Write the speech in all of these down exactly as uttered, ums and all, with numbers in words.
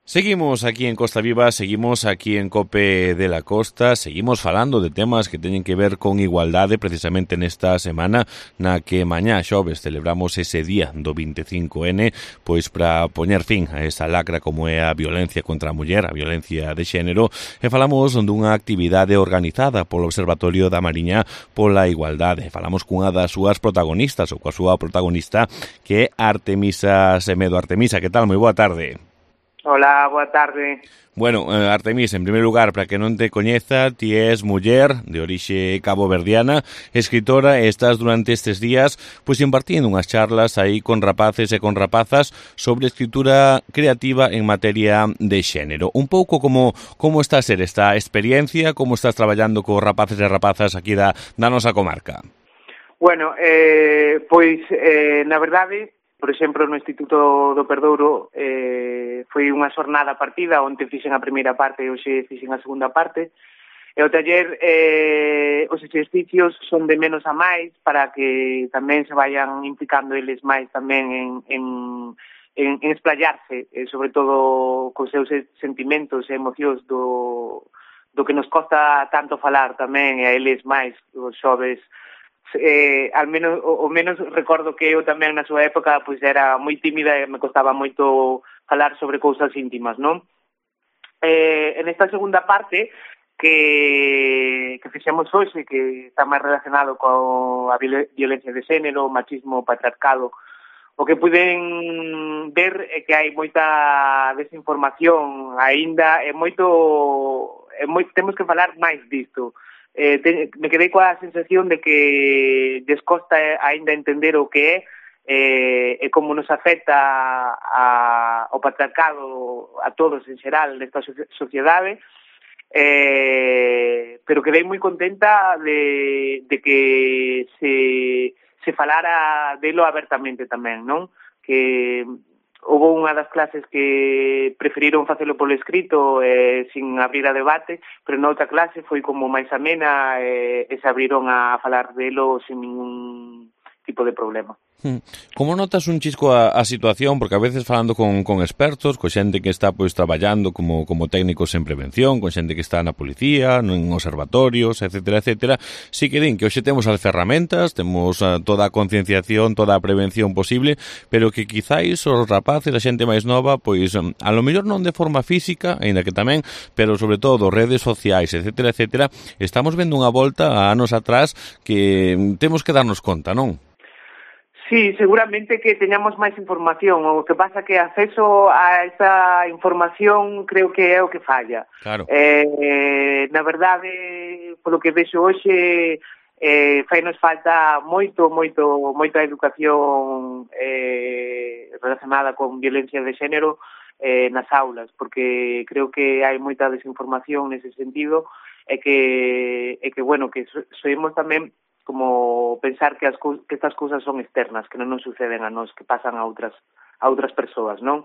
Seguimos aquí en Costa Viva, seguimos aquí en Cope de la Costa, seguimos falando de temas que teñen que ver con igualdade precisamente nesta semana na que mañá xoves celebramos ese día do veinticinco ene, pois para poñer fin a esa lacra como é a violencia contra a muller, a violencia de xénero, e falamos dunha actividade organizada polo Observatorio da Mariña pola Igualdade. Falamos cunha das súas protagonistas, ou coa súa protagonista, que é Artemisa Semedo. Artemisa, que tal? Moi boa tarde. Hola, boa tarde. Bueno, eh, Artemisa, en primeiro lugar, para que non te coñeza, ti és muller de orixe caboverdiana, escritora, e estás durante estes días pois impartindo unhas charlas aí con rapaces e con rapazas sobre escritura creativa en materia de xénero. Un pouco como como está a ser esta experiencia, como estás traballando co rapaces e rapazas aquí da, da nosa comarca? Bueno, eh, pois, eh, na verdade, por exemplo, no Instituto do Perdouro eh, foi unha xornada partida, onte fixen a primeira parte e hoxe fixen a segunda parte, e o taller, eh, os exercicios son de menos a máis para que tamén se vayan implicando eles máis tamén en, en, en, en esplayarse, eh, sobre todo cos seus sentimentos e emocións do, do que nos costa tanto falar tamén, e a eles máis, os xoves. Eh, al menos o, o menos recordo que eu tamén na súa época pois era moi tímida e me costaba moito falar sobre cousas íntimas, non? Eh, en esta segunda parte que, que fixemos hoxe, que está máis relacionado coa violencia de xénero, machismo, patriarcado, o que puden ver é que hai moita desinformación aínda, e moito, e moito temos que falar máis disto. Eh, te, me quedei coa sensación de que descosta aínda entender o que é eh, e como nos afecta a, ao patriarcado a todos en xeral nesta sociedade, eh, pero quedei moi contenta de, de que se, se falara delo abertamente tamén, non? Que houve unha das clases que preferiron facelo polo escrito eh, sin abrir a debate, pero noutra clase foi como máis amena eh, e se abriron a falar delo sin ningún tipo de problema. Como notas un chisco a, a situación? Porque a veces falando con, con expertos, con xente que está pois traballando como, como técnicos en prevención, con xente que está na policía, en observatorios, etcétera, etcétera, sí que din que hoxe temos as ferramentas, temos uh, toda a concienciación, toda a prevención posible, pero que quizáis os rapaces, a xente máis nova, pois a lo mellor non de forma física, aínda que tamén, pero sobre todo redes sociais, etcétera, etcétera, estamos vendo unha volta a anos atrás que temos que darnos conta, non? Sí, seguramente que teñamos máis información, o que pasa que acceso a esa información creo que é o que falla. Claro. Eh, eh, na verdade, polo que vexo hoxe, eh, fai nos falta moito, moito, moita educación eh, relacionada con violencia de xénero eh, nas aulas, porque creo que hai moita desinformación nese sentido, e que, e que bueno, que soemos tamén como pensar que, as, que estas cousas son externas, que non nos suceden a nós, que pasan a outras a outras persoas, non?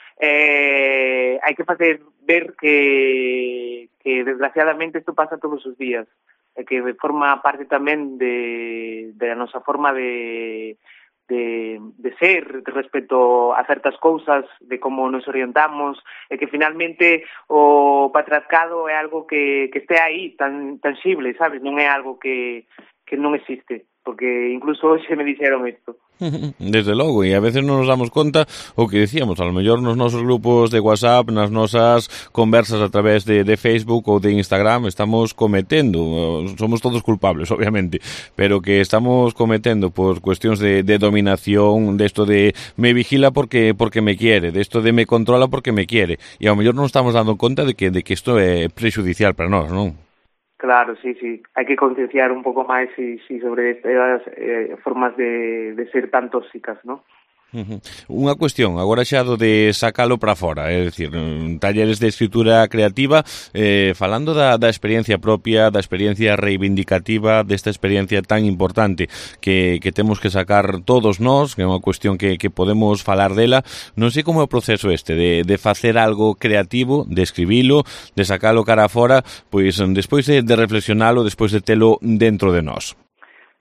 Eh, hai que facer ver que, que desgraciadamente isto pasa todos os días, e que forma parte tamén de, de a nosa forma de, de, de ser respecto a certas cousas, de como nos orientamos, e que finalmente o patriarcado é algo que, que este aí, tan tangible, sabes? Non é algo que que non existe, porque incluso hoxe me dixeron isto. Desde logo, e a veces non nos damos conta o que decíamos, a lo mellor nos nosos grupos de WhatsApp, nas nosas conversas a través de, de Facebook ou de Instagram, estamos cometendo, somos todos culpables, obviamente, pero que estamos cometendo por cuestións de, de dominación, de esto de me vigila porque porque me quiere, de esto de me controla porque me quiere, e a lo mellor non estamos dando conta de que, de que isto é prexudicial para nós, non? Claro, sí, sí. Hai que concienciar un pouco máis sí, sí, sobre estas eh, formas de, de ser tan tóxicas, ¿no? Uh-huh. Unha cuestión, agora xa do de sacalo para fora, é dicir, talleres de escritura creativa, eh, falando da, da experiencia propia, da experiencia reivindicativa, desta experiencia tan importante que, que temos que sacar todos nós, que é unha cuestión que, que podemos falar dela, non sei como é o proceso este, de, de facer algo creativo, de escribilo, de sacalo cara fora, pois despois de, de reflexionalo, despois de telo dentro de nós.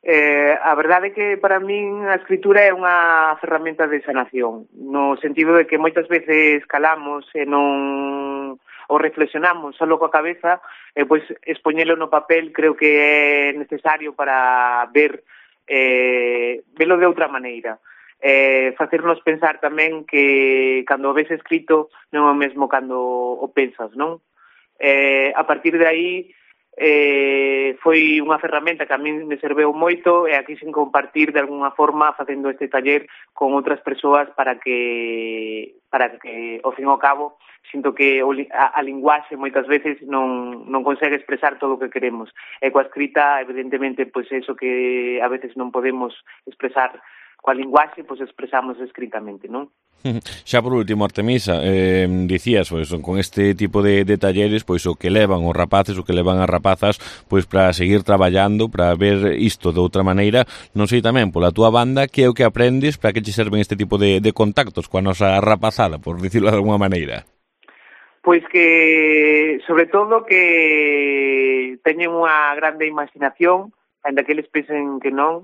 Eh, a verdade é que para min a escritura é unha ferramenta de sanación, no sentido de que moitas veces calamos e non o reflexionamos solo coa cabeza, e pois expoñelo no papel creo que é necesario para ver eh, velo de outra maneira. Eh, facernos pensar tamén que cando o ves escrito non é o mesmo cando o pensas, non? Eh, a partir de aí eh, foi unha ferramenta que a mí me serveu moito e aquí sin compartir de alguna forma facendo este taller con outras persoas para que para que ao fin e ao cabo sinto que a, a linguaxe moitas veces non, non consegue expresar todo o que queremos e coa escrita evidentemente pois eso que a veces non podemos expresar coa linguaxe, pois expresamos escritamente, non? Xa por último, Artemisa, eh, dicías, pois, con este tipo de, de talleres, pois o que levan os rapaces, o que levan as rapazas, pois para seguir traballando, para ver isto de outra maneira, non sei tamén, pola túa banda, que é o que aprendes, para que che serven este tipo de, de contactos coa nosa rapazada, por dicirlo de alguma maneira? Pois que, sobre todo, que teñen unha grande imaginación, ainda que eles pensen que non,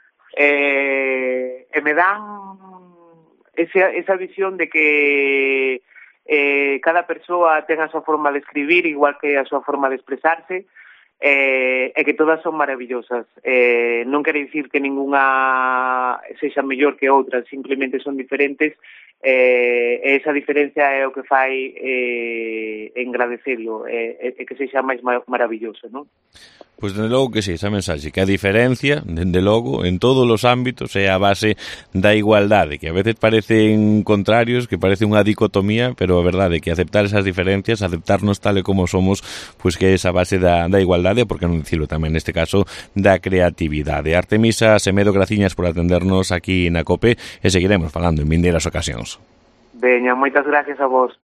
Eh, e me dan esa, esa visión de que eh, cada persoa ten a súa forma de escribir igual que a súa forma de expresarse eh, e que todas son maravillosas. Eh, non quere dicir que ninguna sexa mellor que outra, simplemente son diferentes eh, e esa diferencia é o que fai eh, engradecelo e eh, eh, que sexa máis maravilloso, non? Pois dende logo que sí, esa mensaxe, que a diferencia, dende logo, en todos os ámbitos é a base da igualdade, que a veces parecen contrarios, que parece unha dicotomía, pero a verdade é que aceptar esas diferencias, aceptarnos tal e como somos, pois que é esa base da, da igualdade, porque non dicilo tamén neste caso, da creatividade. Artemisa Semedo, graciñas por atendernos aquí na COPE e seguiremos falando en vindeiras ocasións. Veña, moitas gracias a vos.